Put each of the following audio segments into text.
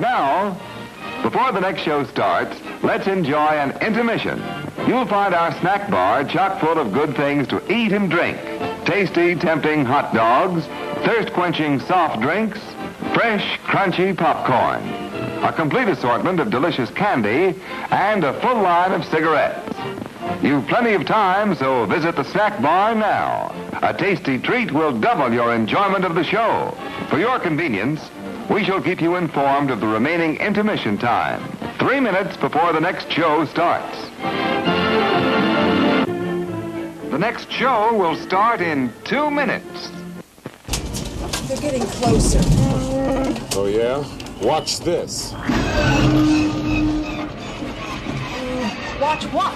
Now, before the next show starts, let's enjoy an intermission. You'll find our snack bar chock full of good things to eat and drink. Tasty, tempting hot dogs, thirst-quenching soft drinks, fresh, crunchy popcorn, a complete assortment of delicious candy, and a full line of cigarettes. You've plenty of time, so visit the snack bar now. A tasty treat will double your enjoyment of the show. For your convenience, we shall keep you informed of the remaining intermission time, 3 minutes before the next show starts. The next show will start in 2 minutes. They're getting closer. Oh, yeah? Watch this. Watch what?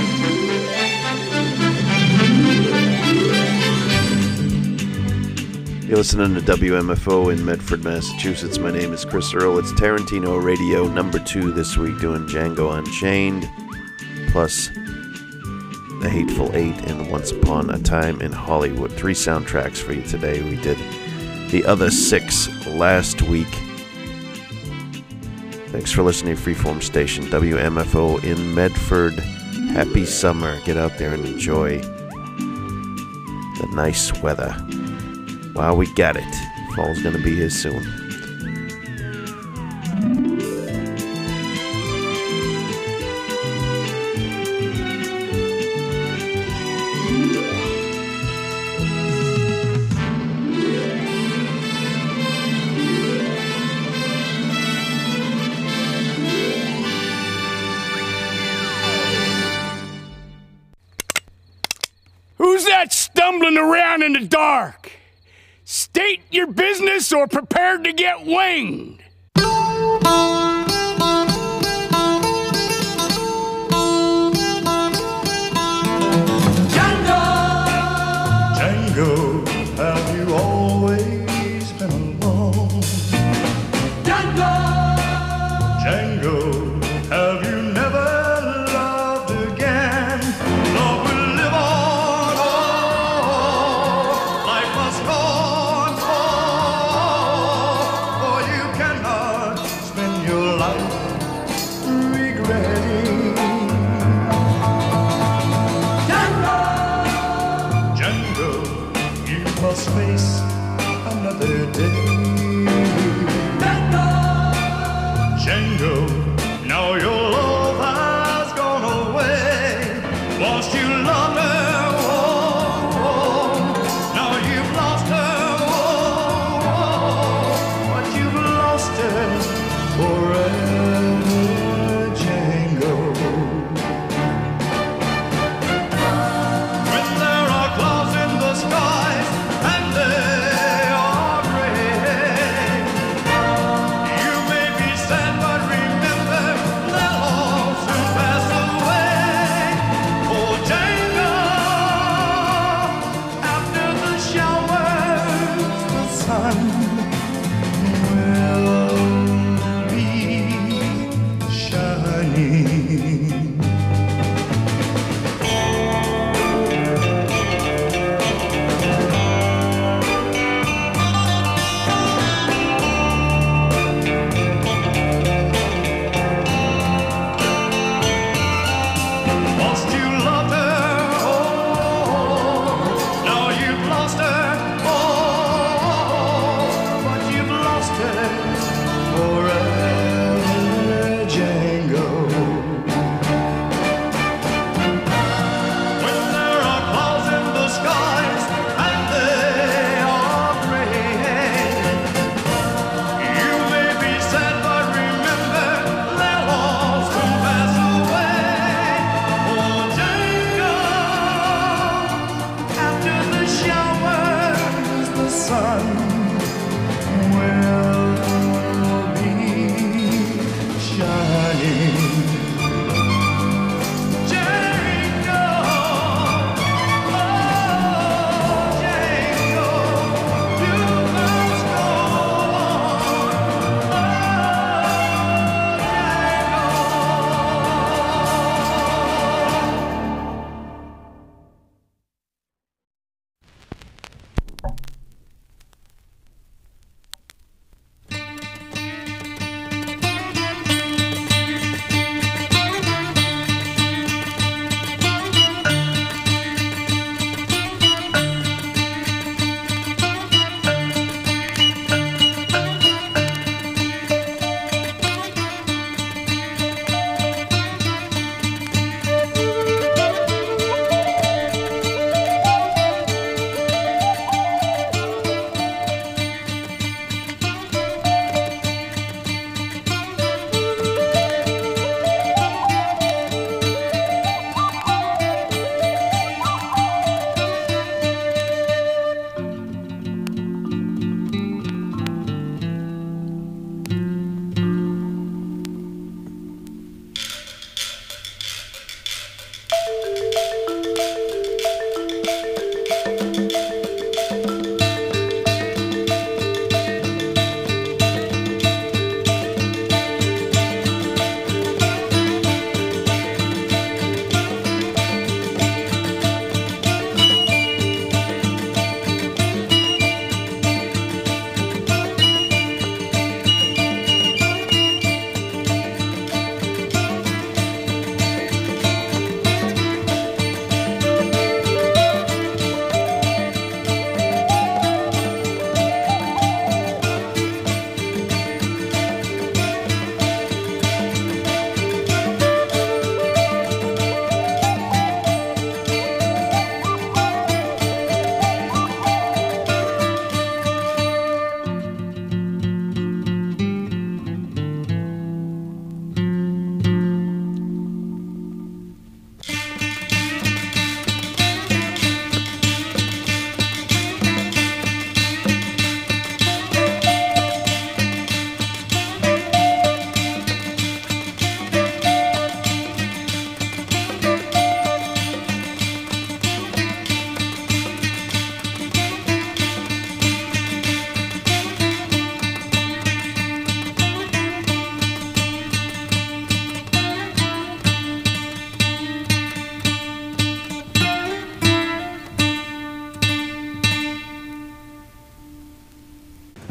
You're listening to WMFO in Medford, Massachusetts. My name is Chris Earl. It's Tarantino Radio number 2 this week, doing Django Unchained, plus The Hateful Eight and Once Upon a Time in Hollywood. 3 soundtracks for you today. We did the other 6 last week. Thanks for listening to Freeform Station, WMFO in Medford. Happy summer. Get out there and enjoy the nice weather. Wow, we got it. Fall's gonna be here soon. Who's that stumbling around in the dark? State your business or prepare to get winged. Django, have you always been alone? Django, have you never loved again? Love will live on, life must go on, for you cannot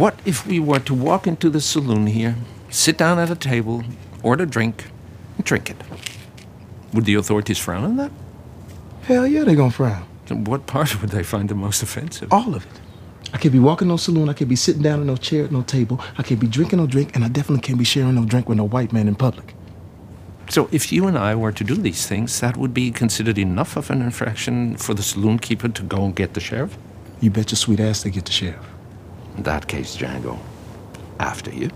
What if we were to walk into the saloon here, sit down at a table, order a drink, and drink it? Would the authorities frown on that? Hell yeah, they gonna frown. So what part would they find the most offensive? All of it. I can't be walking no saloon, I can't be sitting down in no chair at no table, I can't be drinking no drink, and I definitely can't be sharing no drink with no white man in public. So if you and I were to do these things, that would be considered enough of an infraction for the saloon keeper to go and get the sheriff? You bet your sweet ass they get the sheriff. In that case, Django, after you.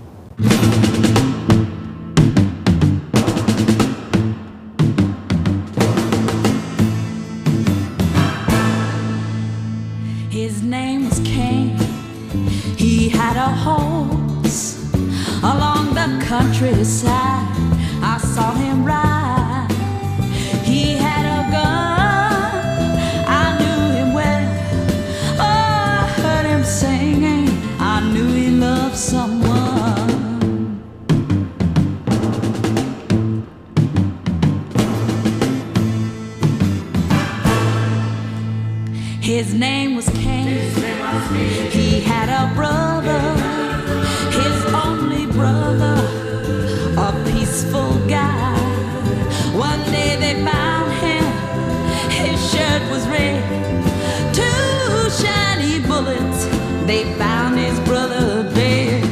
His name was Cain. He had a horse along the countryside. I saw him ride. He had a gun. I knew him well. Oh, I heard him singing. I knew he loved someone. His name was Cain. He had a brother, his only brother, a peaceful guy. One day they found him, his shirt was red. 2 shiny bullets, they found his brother dead.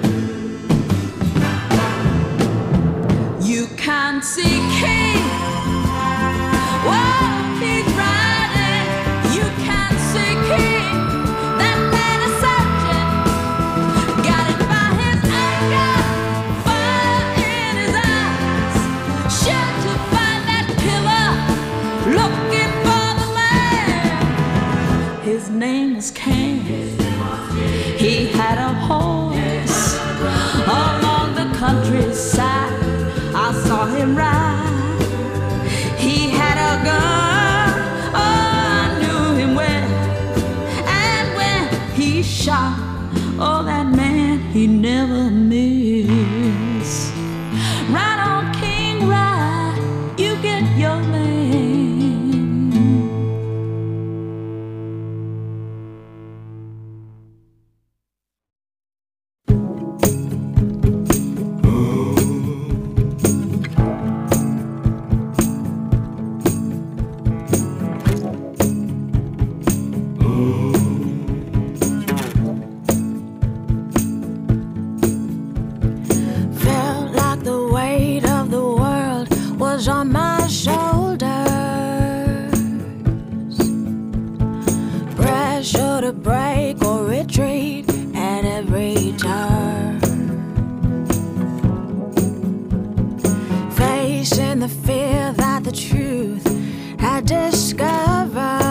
You can't see Cain. Whoa, he's riding. You can't see King. That man is searching. Got it by his anger. Fire in his eyes. Sure to find that killer. Looking for the man. His name was Cain. He had a horse along the countryside. I saw him ride. He had a gun. Oh, I knew him well. And when he shot, oh, that man he never missed. Right on, King, ride. You get your man. Felt like the weight of the world was on my shoulders. Pressure to break or retreat at every turn. Facing the fear that the truth had discovered.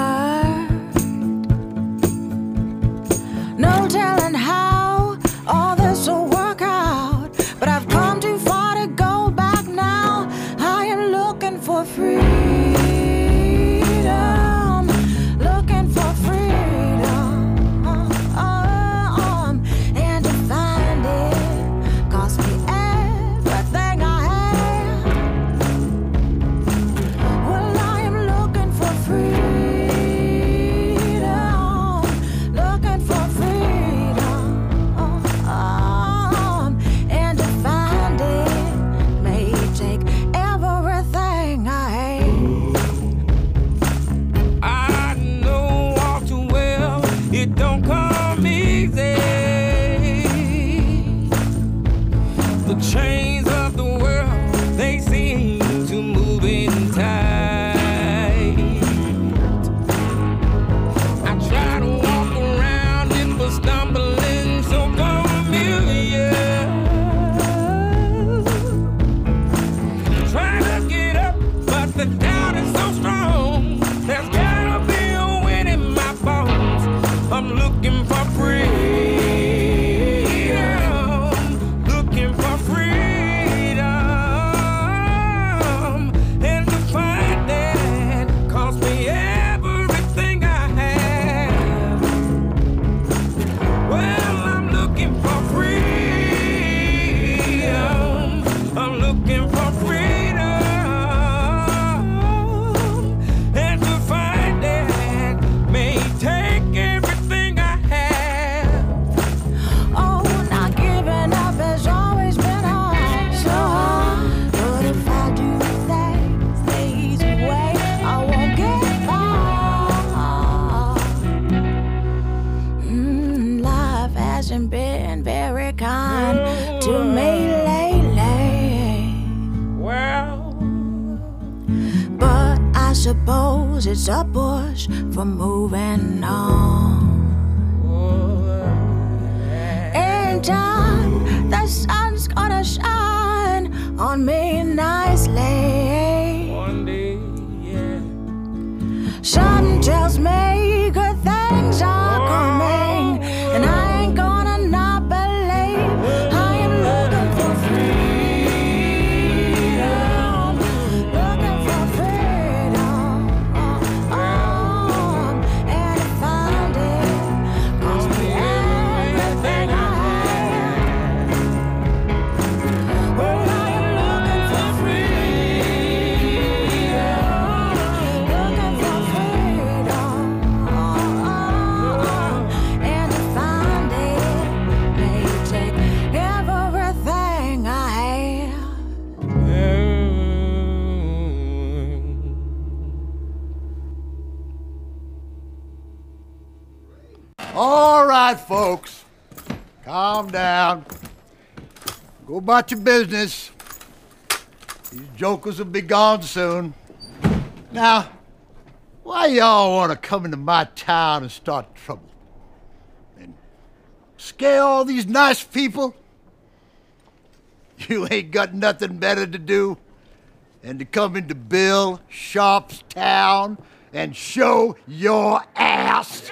No telling how all this will work out, but I've come too far to go back now. I am looking for freedom, looking for freedom, and to find it cost me everything I had. Well, I am looking for freedom. done to me lately. Well, but I suppose it's a push for moving on. In time, the sun's gonna shine on me nicely. one day, yeah. Something tells me good things are coming, and I ain't gonna not believe. I am looking for freedom, looking for freedom, and to find it cost me everything I have. Well, I am looking for freedom, looking for freedom, and to find it may take everything I have. All right, folks. Calm down. Go about your business. These jokers will be gone soon. Now, why y'all want to come into my town and start trouble? And scare all these nice people? You ain't got nothing better to do than to come into Bill Sharp's town and show your ass.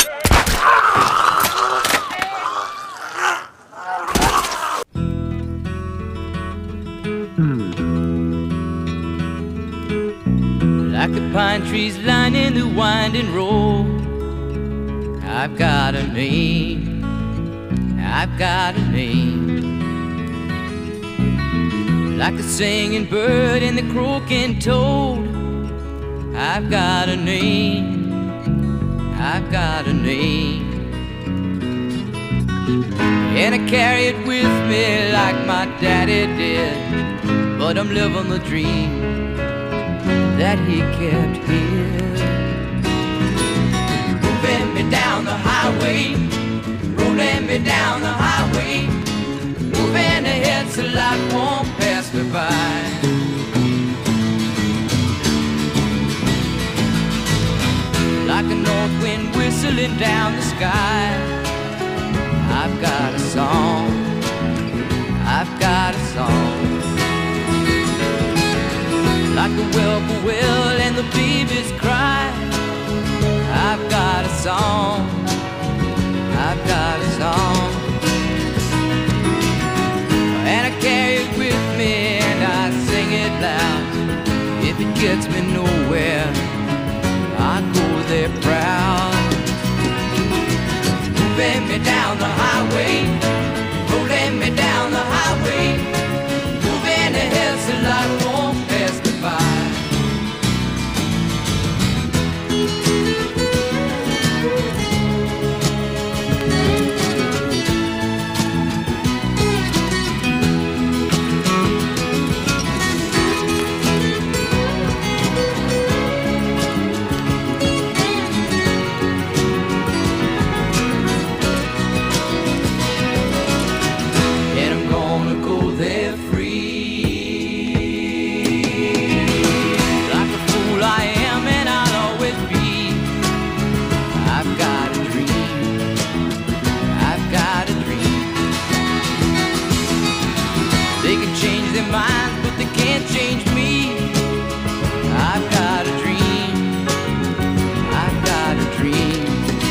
Like the pine trees lining the winding road, I've got a name, I've got a name. Like the singing bird and the croaking toad, I've got a name, I've got a name. And I carry it with me like my daddy did, but I'm living the dream that he kept here. Moving me down the highway, rolling me down the highway, moving ahead so life won't pass me by. Like a north wind whistling down the sky, I've got a song, I've got a song. Like the whippoorwill and the babies cry, I've got a song, I've got a song. And I carry it with me and I sing it loud. If it gets me nowhere, I go there proud. Moving me down the highway, rolling me down the highway, moving ahead so life won't pass me by. Minds, but they can't change me. I've got a dream, I've got a dream.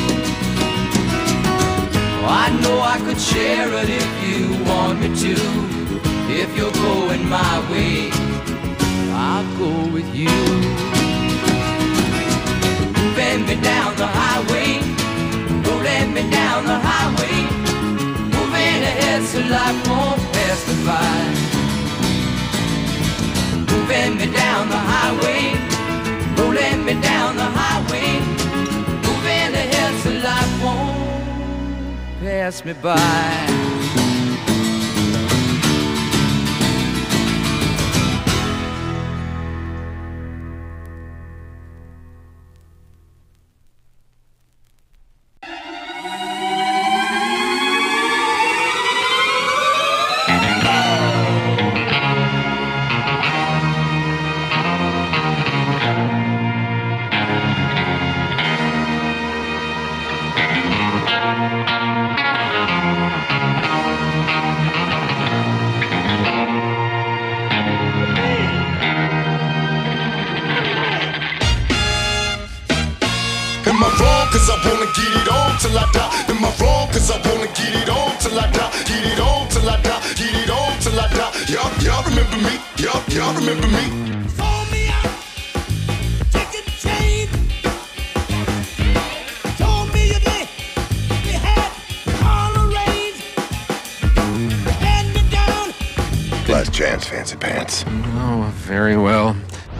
Oh, I know I could share it if you want me to. If you're going my way, I'll go with you. Moving me down the highway, rolling me down the highway, moving ahead so life won't pass me by. Moving me down the highway, rolling me down the highway, moving ahead so life won't pass me by. get it on till I die, get it on till I die. Y'all remember me? Y'all remember me? Sold me out, chicken chain. Told me you had all the range. Stand me down. Last chance, fancy pants. Oh, very well.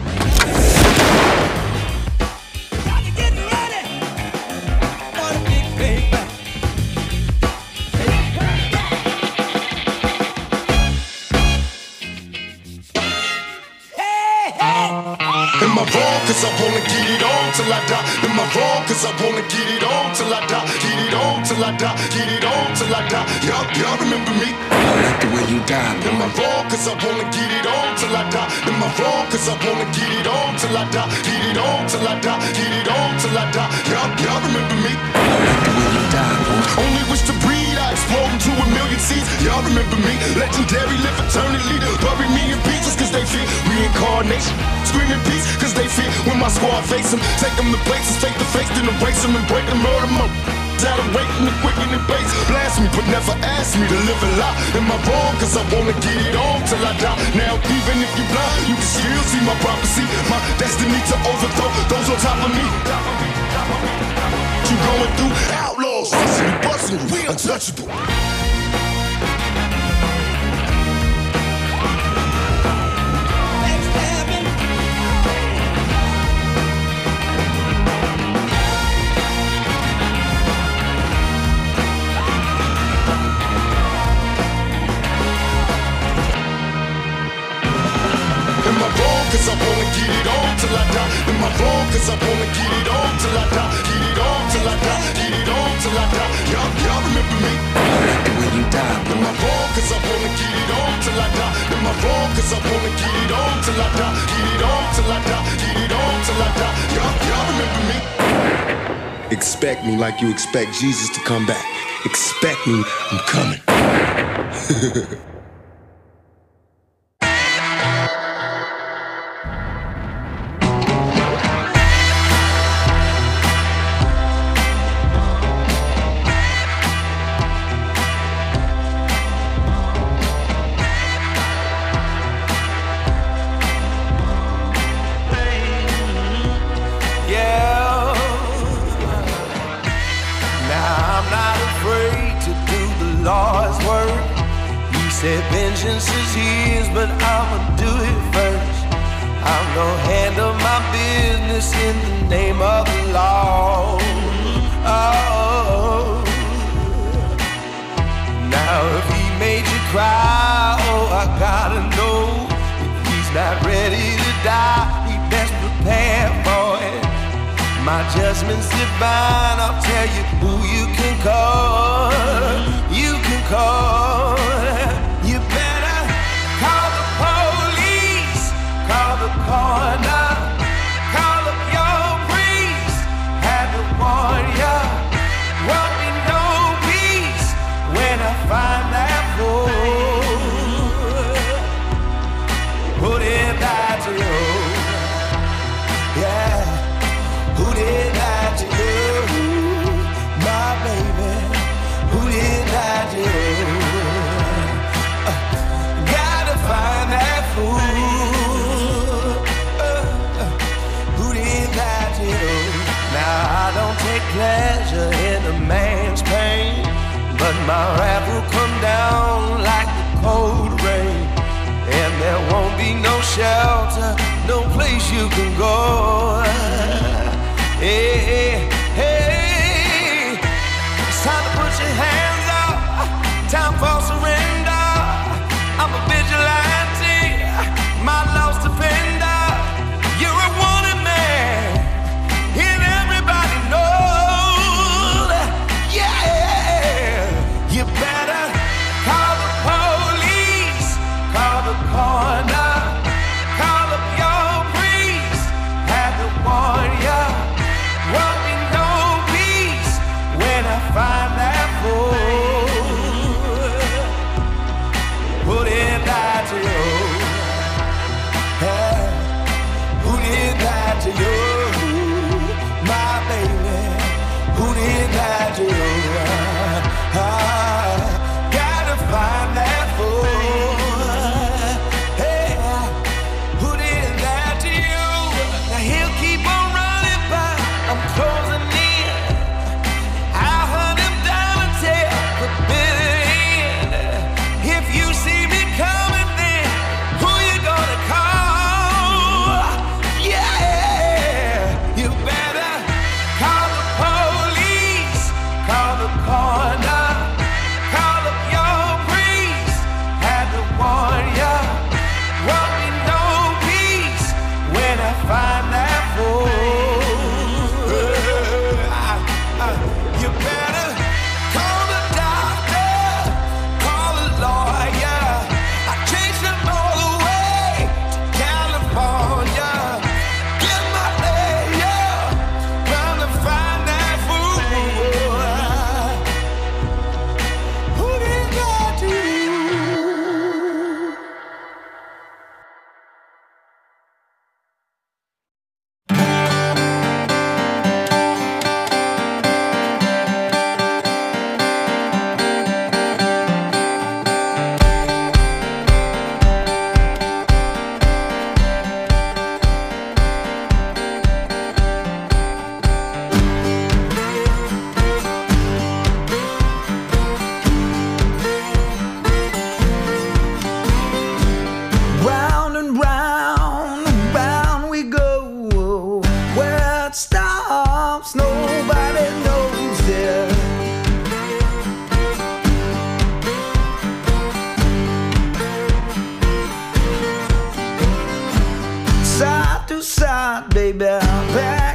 Am I wrong? Cause I wanna get it on till I die. Am I wrong? Cause I wanna get it on till I die. Get it on till I die. Get it on till I die. Y'all remember me? I like the way you die, boy. Am I wrong? Cause I wanna get it on till I die. Am I wrong? Cause I wanna get it on till I die. Get it on till I die. Get it on till I die. Y'all remember me? I like the way you die, boy. Only wish to breed, I explode into a million seeds. Y'all remember me? Legendary, live eternally. Bury me in pieces cause they fear reincarnation. Screaming peace cause they fear when my squad face them. Take them to places, face to face, then erase them and break them, murder them. Out of waiting and quicken and base. Blast me, but never ask me to live a lie. Am I wrong? Cause I wanna get it on till I die. Now, even if you blind, you can still see my prophecy. My destiny to overthrow those on top of me. You going through outlaws, rushing and busting, we untouchable. Cause I wanna get it on till I die. Am I wrong? Cause I wanna get it on till I die. Get it on till I die. Get it on till I die. Y'all remember me? I like the way you die, boy. Am I wrong? Cause I wanna get it on till I die. Am I wrong? Cause I wanna get it on till I die. Get it on till I die. Get it on till I die. Y'all remember me? Expect me like you expect Jesus to come back. Expect me, I'm coming. Vengeance is his, but I'ma do it first. I'm gonna handle my business in the name of the law. Oh, now if he made you cry, oh, I gotta know. If he's not ready to die, he best prepare for it. My judgment's divine, I'll tell you who you can call. You can call. You better call the police, call the coroner, call up your priest, have to warn ya. Won't be no peace when I find that fool. Who did that to you? Yeah, who did that to you? My baby, who did that to you? Find that fool. Who did that to you? Now I don't take pleasure in a man's pain, but my wrath will come down like the cold rain, and there won't be no shelter, no place you can go. Hey, hey, it's time to put your hands up. Time for surrender. I'm a vigilante, my lost defender. You're a wanted man, and everybody knows. Yeah, you better call the police, call the coroner, call up your priest, have to warn ya.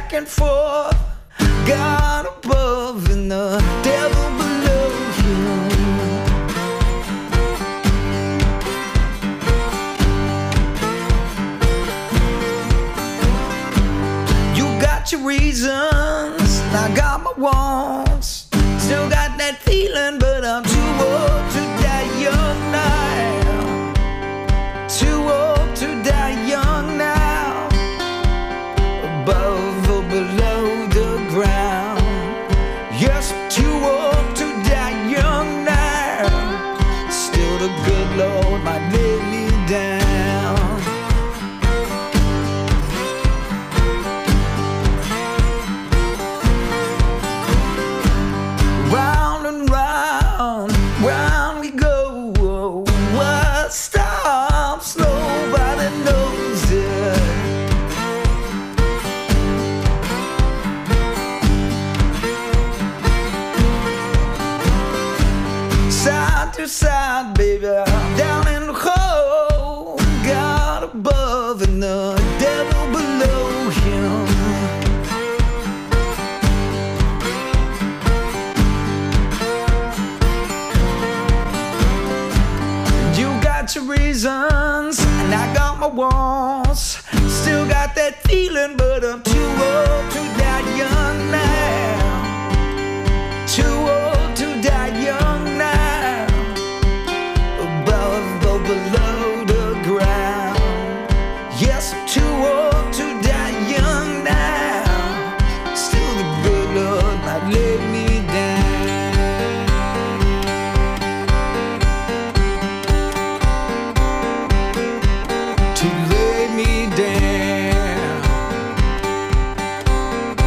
back and forth. God above and the devil below you. You got your reasons, I got my wants. Still got that feeling, but I'm too old to die young now. Too old to die young now. Above or below the ground. Yes, too old to die young now. Still the good Lord might lay me down. Round and round, round we go. What stops? Nobody knows it. Side to side, baby, down in the hole. God above and the devil below him. You got your reasons, and I got my wants. Still got that feeling, but I'm too old to die young now. Too old to die young now. Above or below the ground. Yes, I'm too old to die young now. Still the good Lord might lay me down. To lay me down.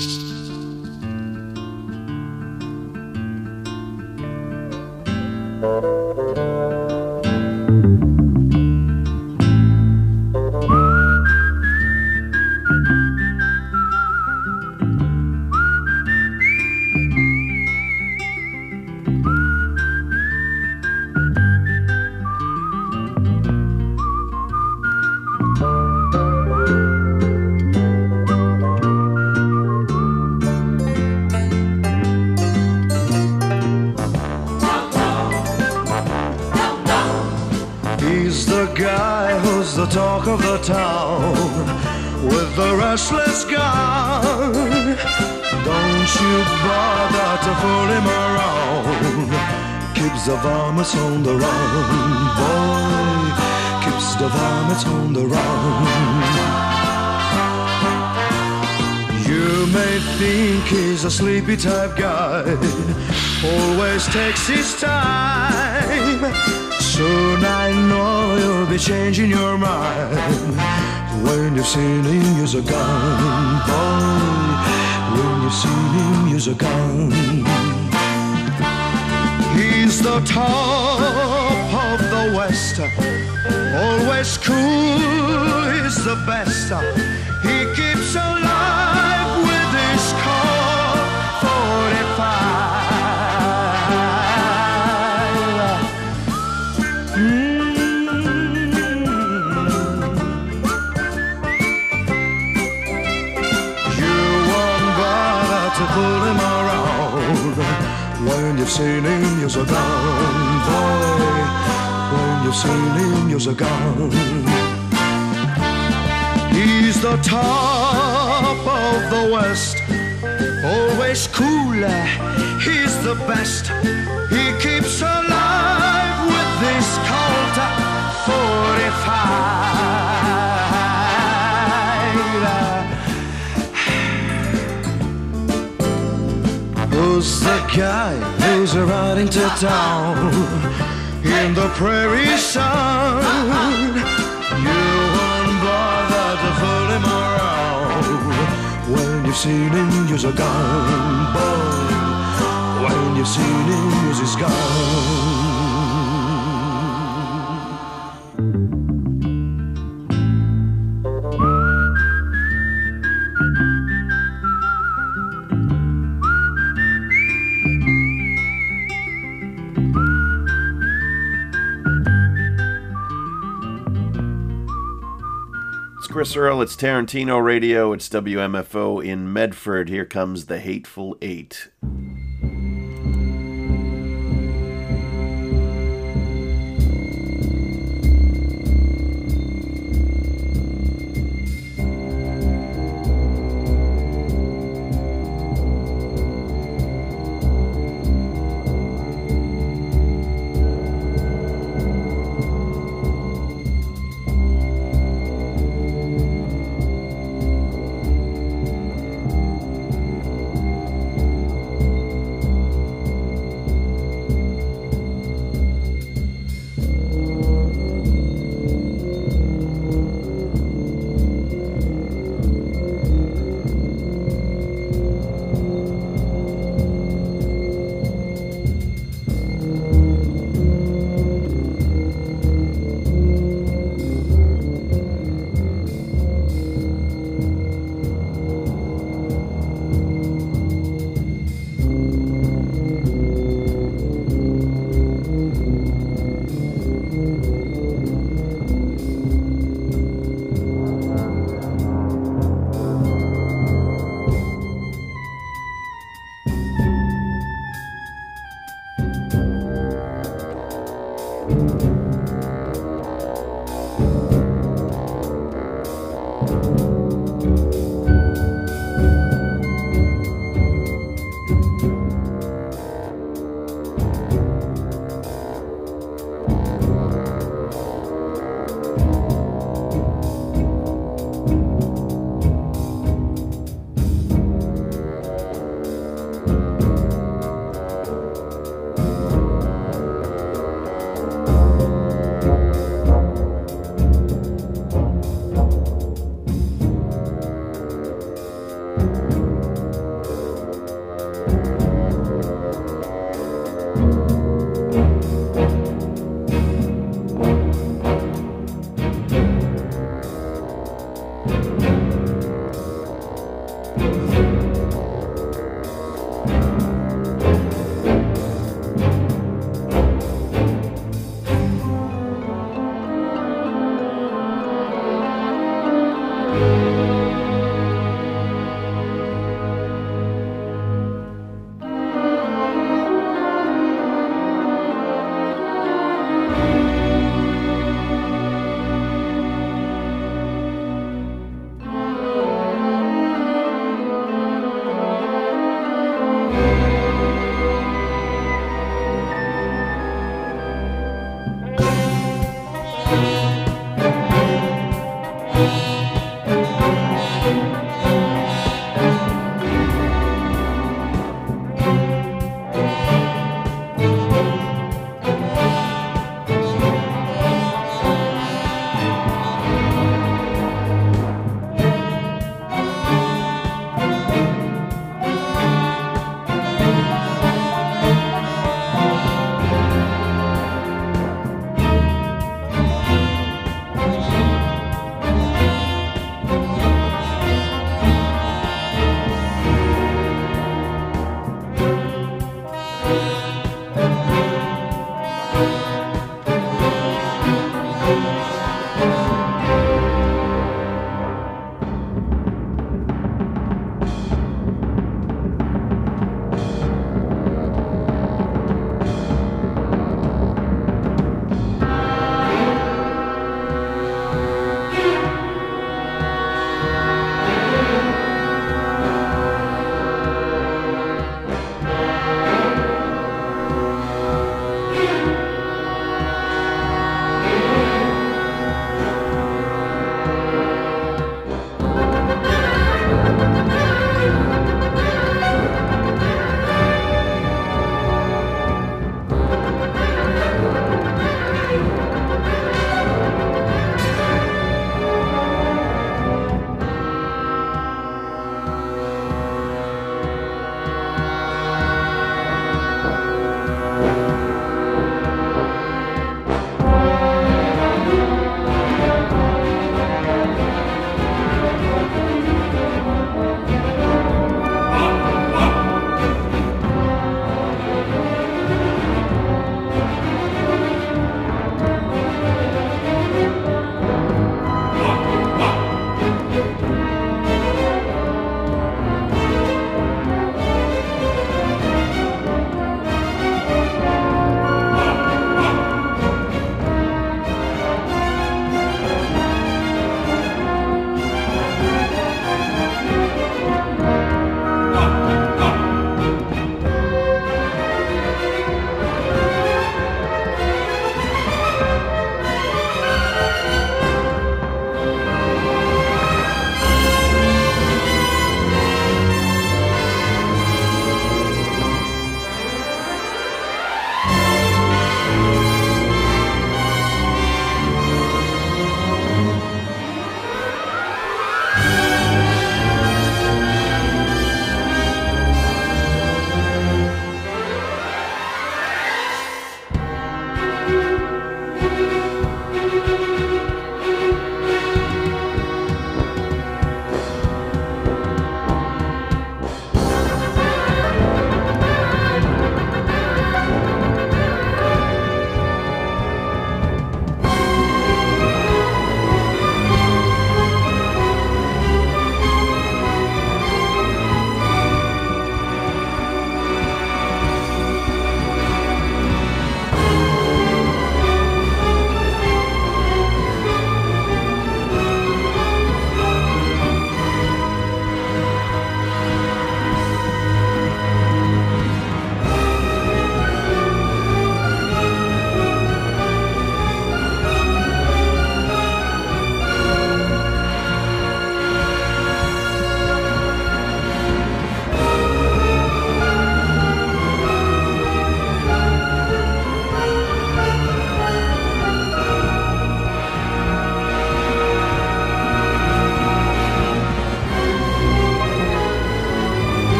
He's the guy who's the talk of the town with the restless gun. Don't you bother to fool him around. Keeps the varmints on the run, boy. Keeps the varmints on the run. You may think he's a sleepy type guy, always takes his time. Soon I know you'll be changing your mind when you've seen him use a gun, boy. When you've seen him use a gun. He's the top of the West, always cool, he's the best. He keeps alive with his Colt 45. Pull him around when you've seen him use a gun, boy. When you've seen him use a gun. He's the top of the West, always cool, he's the best. He keeps alive with this Colt 45. Who's the guy who's riding to town in the prairie sun? You won't bother to fool him around when you've seen him use a gun, boy. When you've seen him use his gun. Chris Earl, it's Tarantino Radio, it's WMFO in Medford. Here comes the Hateful Eight.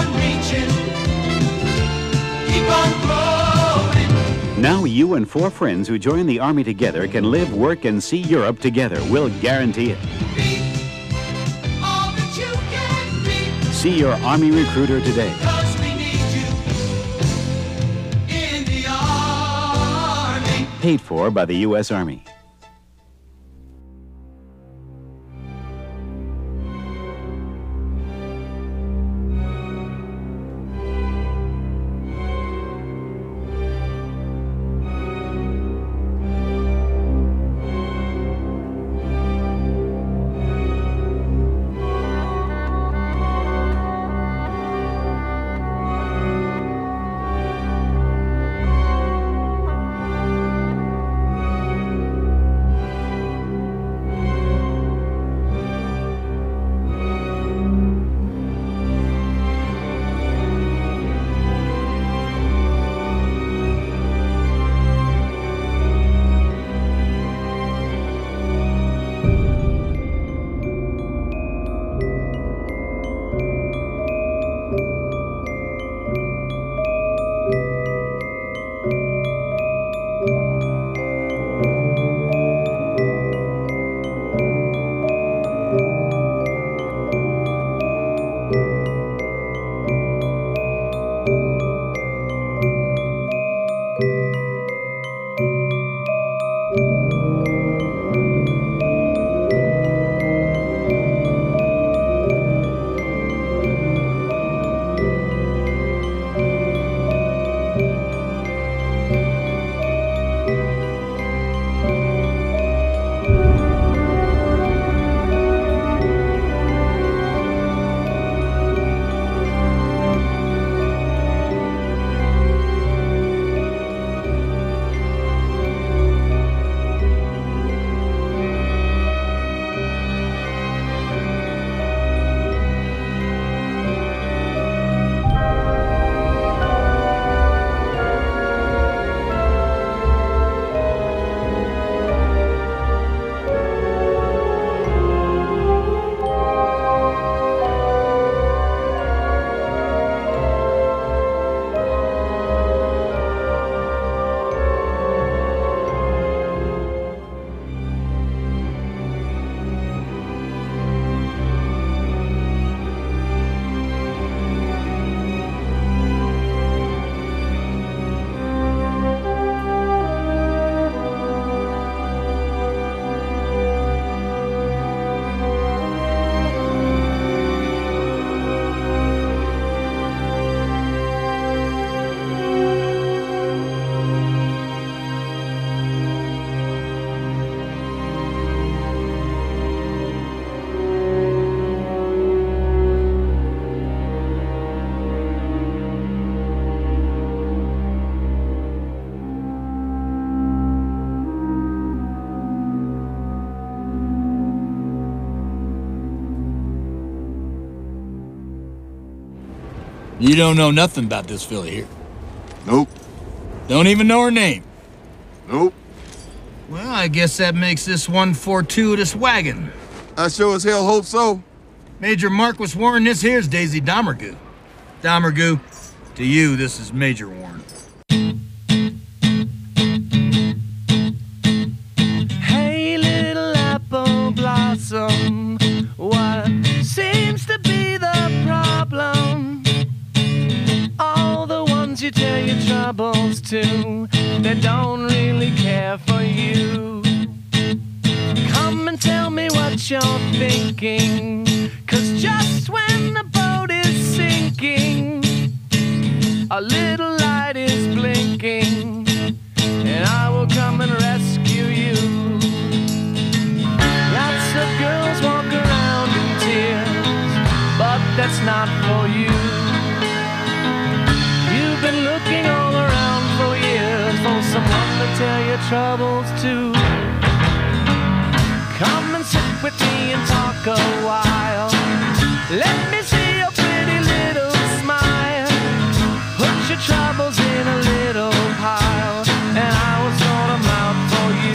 on reaching, keep on growing. Now you and 4 friends who join the Army together can live, work, and see Europe together. We'll guarantee it. All that you can be, See your Army recruiter today. 'cause we need you in the Army. Paid for by the U.S. Army. You don't know nothing about this filly here. Nope. Don't even know her name. Nope. Well, I guess that makes this one fortuitous wagon. I sure as hell hope so. Major Marquis Warren, this here's Daisy Domergue. Domergue, to you, this is Major Warren. Hey, little apple blossom, what seems to be the problem? All the ones you tell your troubles to, they don't really care for you. Come and tell me what you're thinking, 'cause just when the boat is sinking, a little light is blinking, and I will come and rescue you. Lots of girls walk around in tears, but that's not for you. You've been looking all around for years for someone to tell your troubles to. Come and sit with me and talk a while. Let me see your pretty little smile. Put your troubles in a little pile, and I will sort them out for you.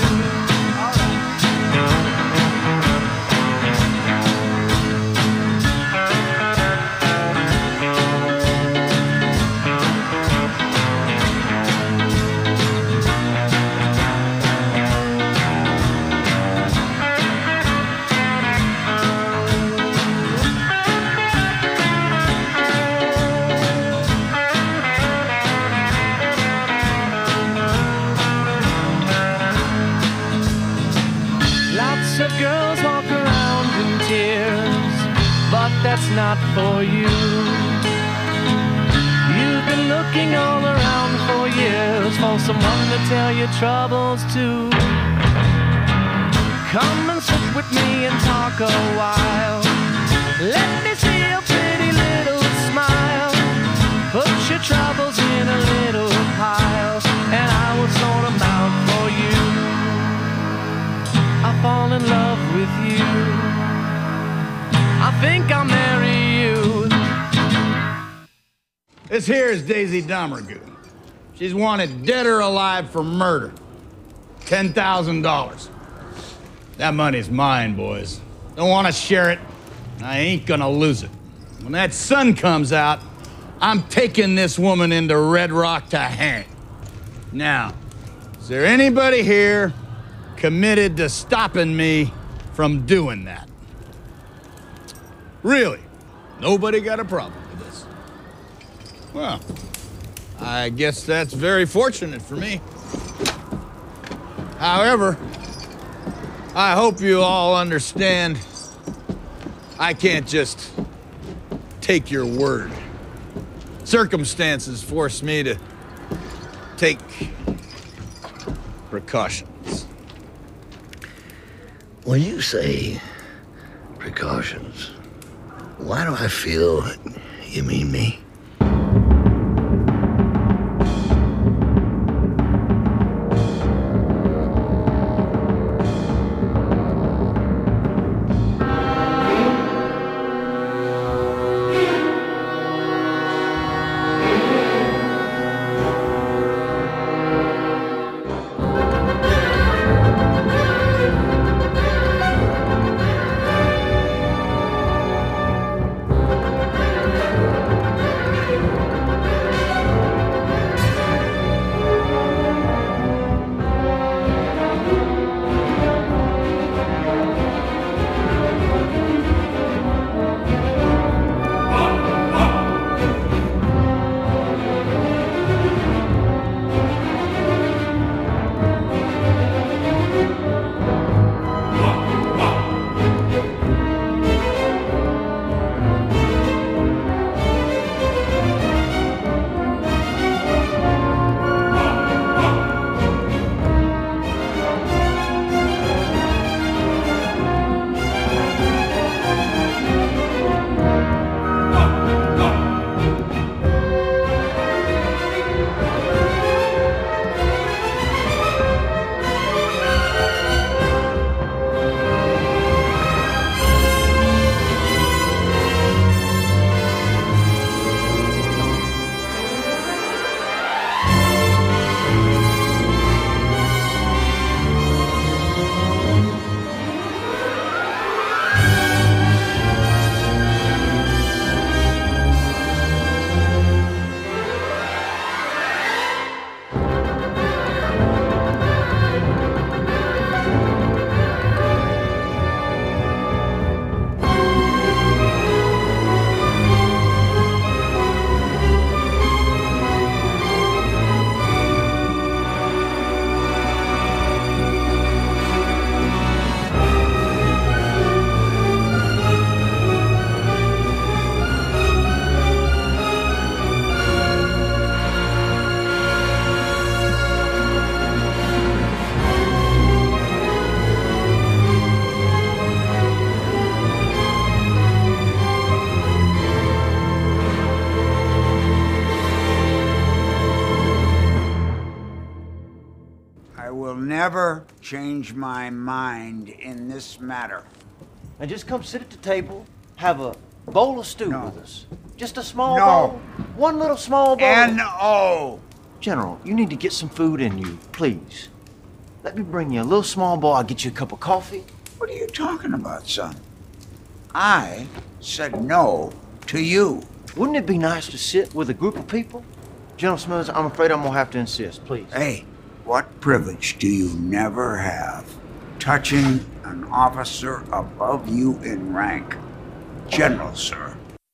it's not for you. You've been looking all around for years for someone to tell your troubles to. Come and sit with me and talk a while. Let me see your pretty little smile. Put your troubles in a little pile, and I will sort them out for you. I'll fall in love with you. I think I'll marry you. This here is Daisy Domergue. She's wanted dead or alive for murder. $10,000. That money's mine, boys. Don't want to share it. I ain't gonna lose it. When that sun comes out, I'm taking this woman into Red Rock to hang. Now, is there anybody here committed to stopping me from doing that? Really? Nobody got a problem with this? Well, I guess that's very fortunate for me. However, I hope you all understand I can't just take your word. Circumstances force me to take precautions. When you say precautions, why do I feel you mean me? Never change my mind in this matter. Now just come sit at the table, have a bowl of stew with us. Just a small No. bowl. One little small bowl. N.O. General, you need to get some food in you, please. Let me bring you a little small bowl. I'll get you a cup of coffee. What are you talking about, son? I said no to you. Wouldn't it be nice to sit with a group of people? General Smithers, I'm afraid I'm gonna have to insist, please. Hey, what privilege do you never have? Touching an officer above you in rank. General, sir.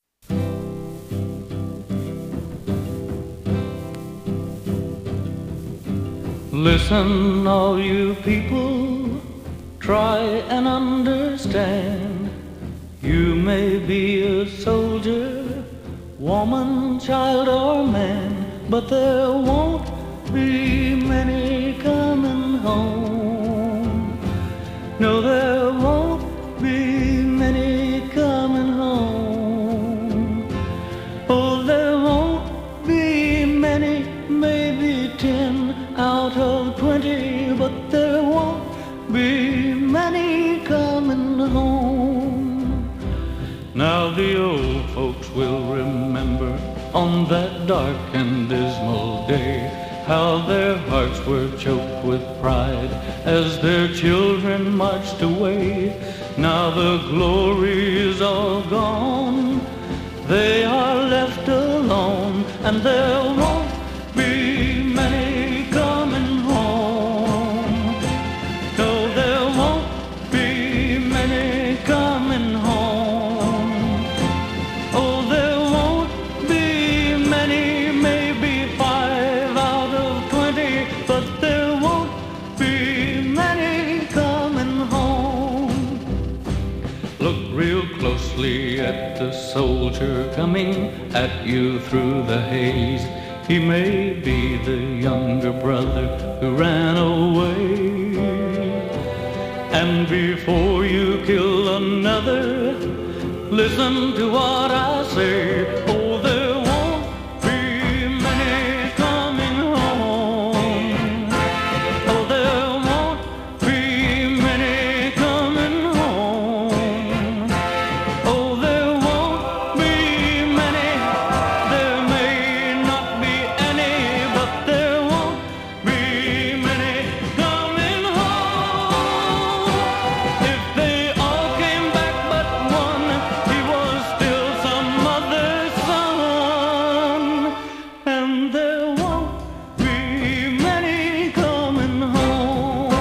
Listen, all you people, try and understand. You may be a soldier, woman, child, or man, but there won't be many coming home. No, there won't be many coming home. Oh, there won't be many, maybe 10 out of 20, but there won't be many coming home. Now the old folks will remember on that dark and dismal day how their hearts were choked with pride as their children marched away. Now the glory is all gone, they are left alone, and there won't be many coming home. No, there won't be many coming home. Oh, there won't be many, maybe 5 out of 20, but there won't be many coming home. Look real closely at the soldier coming at you through the haze. He may be the younger brother who ran away. And before you kill another, listen to what I say. Oh, there won't be many coming home. Oh, there won't be many coming home. Oh, there won't be many. There may not be any, but there won't be many coming home. If they all came back but one, he was still some mother's son. And there won't be many coming home.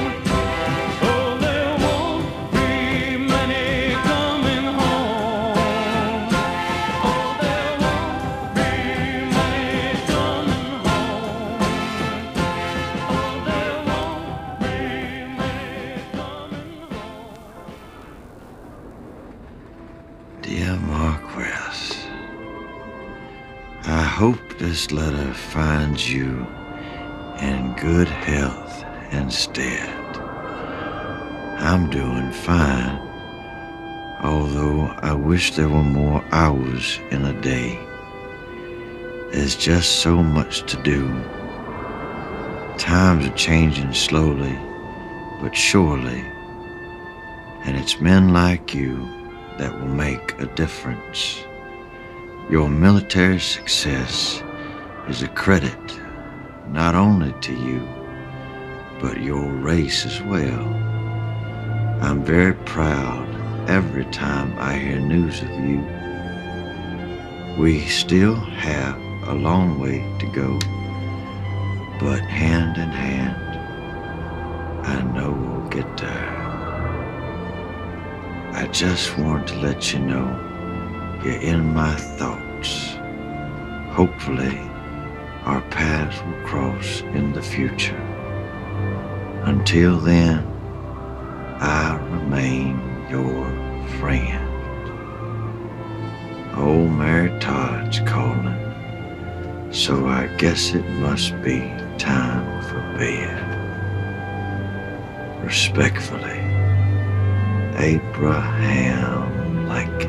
Oh, there won't be many coming home. Oh, there won't be many coming home. Oh, there won't be many coming home. Dear Marquess, I hope this letter finds you in good health and stead. I'm doing fine, although I wish there were more hours in a day. There's just so much to do. Times are changing slowly, but surely, and it's men like you that will make a difference. Your military success is a credit not only to you, but your race as well. I'm very proud every time I hear news of you. We still have a long way to go, but hand in hand, I know we'll get there. I just want to let you know you're in my thoughts. Hopefully, our paths will cross in the future. Until then, I remain your friend. Old Mary Todd's calling, so I guess it must be time for bed. Respectfully, Abraham Lincoln.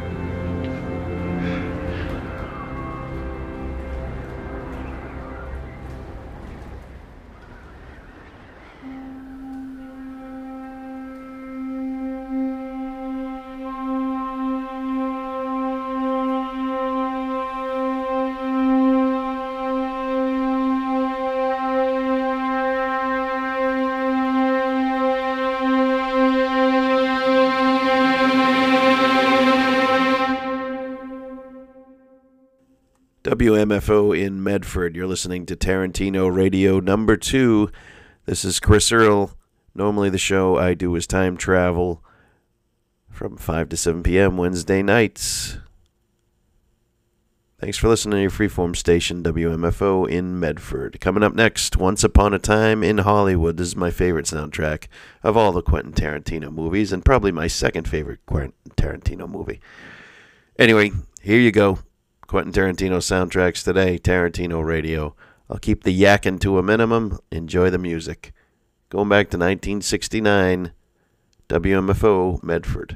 WMFO in Medford. You're listening to Tarantino Radio number 2. This is Chris Earl. Normally the show I do is time travel from 5 to 7 p.m. Wednesday nights. Thanks for listening to your freeform station, WMFO in Medford. Coming up next, Once Upon a Time in Hollywood. This is my favorite soundtrack of all the Quentin Tarantino movies, and probably my second favorite Quentin Tarantino movie. Anyway, here you go. Quentin Tarantino soundtracks today, Tarantino Radio. I'll keep the yakking to a minimum. Enjoy the music. Going back to 1969, WMFO Medford.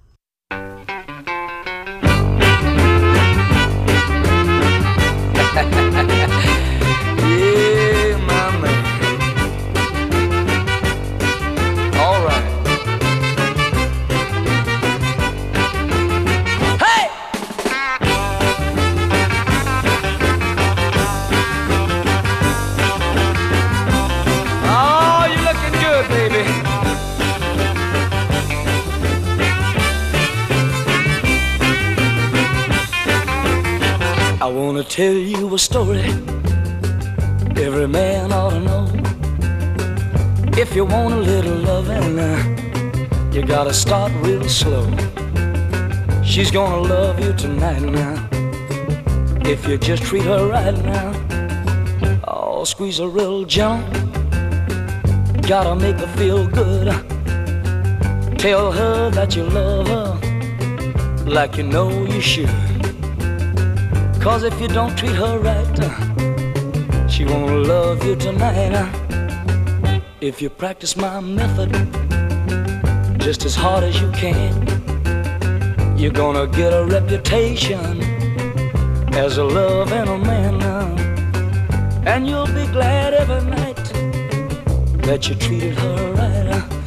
Yeah, my man. All right. Hey! Oh, you're looking good, baby. I wanna tell you a story every man ought to know. If you want a little loving, you gotta start real slow. She's gonna love you tonight now, if you just treat her right now. Oh, squeeze her real gentle, gotta make her feel good. Tell her that you love her like you know you should. 'Cause if you don't treat her right, she won't love you tonight. If you practice my method just as hard as you can, you're gonna get a reputation as a loving a man. And you'll be glad every night that you treated her right.